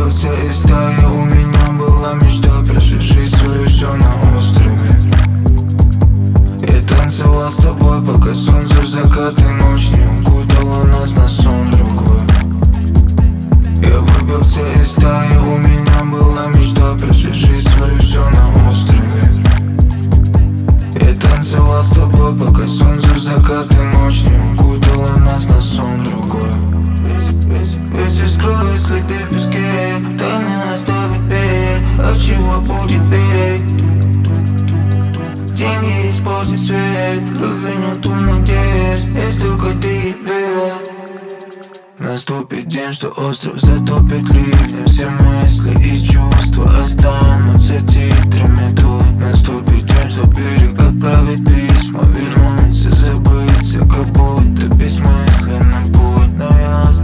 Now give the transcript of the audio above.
выбился из стаи, у меня была мечта прожить жизнь свою все на острове. Я танцевал с тобой, пока солнце в закат и ночь не укутала нас на сон другой. Я выбился из стаи, у меня была мечта прожить жизнь свою все на острове. Я танцевал с тобой, пока солнце в закат и ночь не укутала нас на сон другой. Ветер скроет следы в песке, тайны оставит бей, от чего будет бей. Деньги испортят свет, любви нету надежд, есть только ты и веря. Наступит день, что остров затопит ливнем, все мысли и чувства останутся титрами тут. Наступит день, что берег отправит письма, вернуться, забыться, как будто бессмысленный путь. Но я